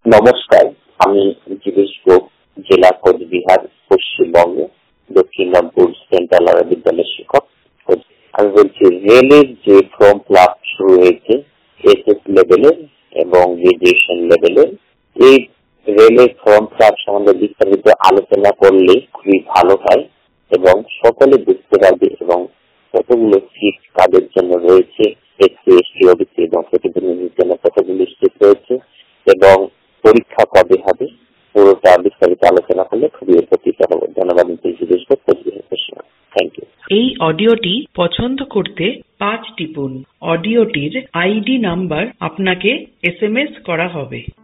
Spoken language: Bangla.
নমস্কার, আমি জীবেশ গোপ, জেলা কোচবিহার, পশ্চিমবঙ্গ, দক্ষিণরামপুর সেন্ট্রাল আরবি বিদ্যালয়ের শিক্ষক। আমি বলছি, রেলের যে ফর্ম ফিল আপ শুরু হয়েছে এসএস লেভেলের এবং গ্রাজুয়েশন লেভেলের, এই রেলের ফর্ম ফিল আপ সম্বন্ধে বিস্তারিত আলোচনা করলে খুবই ভালো হয় এবং সকলে বুঝতে পারবে এবং কতগুলো সিট কাদের জন্য রয়েছে, এসসি, এসটি, ওবিসি এবং প্রতিবন্ধীদের জন্য কতগুলো সিট রয়েছে এবং পরীক্ষা কবে হবে, পুরোটা বিস্তারিত আলোচনা করলে খুবই উপকৃত হব। ধন্যবাদ। Thank you. এই অডিওটি পছন্দ করতে 5 টিপুন। অডিওটির আইডি নাম্বার আপনাকে SMS করা হবে।